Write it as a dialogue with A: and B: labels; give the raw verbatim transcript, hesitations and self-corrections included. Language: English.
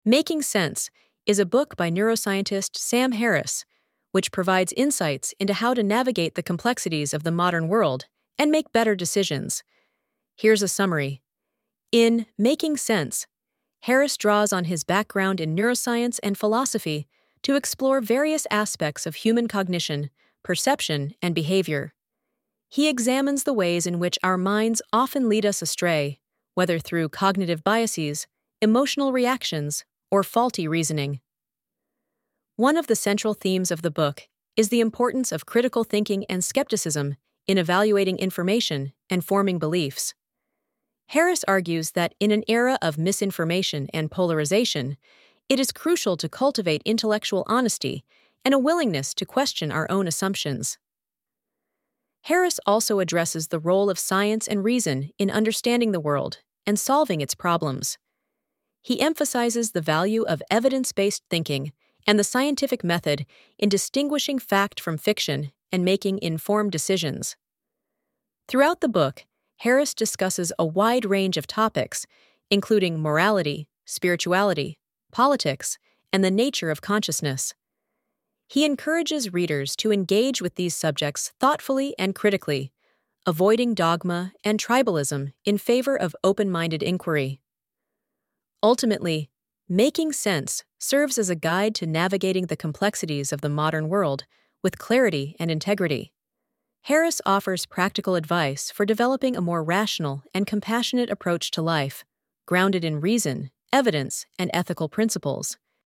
A: Making Sense is a book by neuroscientist Sam Harris, which provides insights into how to navigate the complexities of the modern world and make better decisions. Here's a summary. In Making Sense, Harris draws on his background in neuroscience and philosophy to explore various aspects of human cognition, perception, and behavior. He examines the ways in which our minds often lead us astray, whether through cognitive biases, emotional reactions, or faulty reasoning. One of the central themes of the book is the importance of critical thinking and skepticism in evaluating information and forming beliefs. Harris argues that in an era of misinformation and polarization, it is crucial to cultivate intellectual honesty and a willingness to question our own assumptions. Harris also addresses the role of science and reason in understanding the world and solving its problems. He emphasizes the value of evidence-based thinking and the scientific method in distinguishing fact from fiction and making informed decisions. Throughout the book, Harris discusses a wide range of topics, including morality, spirituality, politics, and the nature of consciousness. He encourages readers to engage with these subjects thoughtfully and critically, avoiding dogma and tribalism in favor of open-minded inquiry. Ultimately, Making Sense serves as a guide to navigating the complexities of the modern world with clarity and integrity. Harris offers practical advice for developing a more rational and compassionate approach to life, grounded in reason, evidence, and ethical principles.